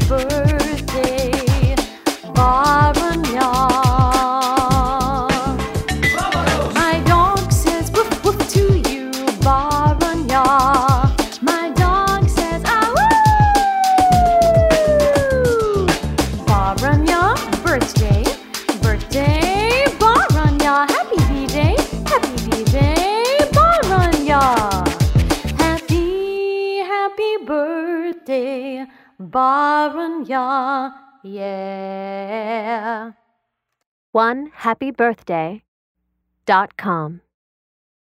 birthday, Baranya. My dog says woof woof to you, Baranya. My dog says ah woo. Baranya, birthday, birthday, Baranya. Happy B-Day, Baranya. Happy birthday, Baranya, yeah. OneHappyBirthday.com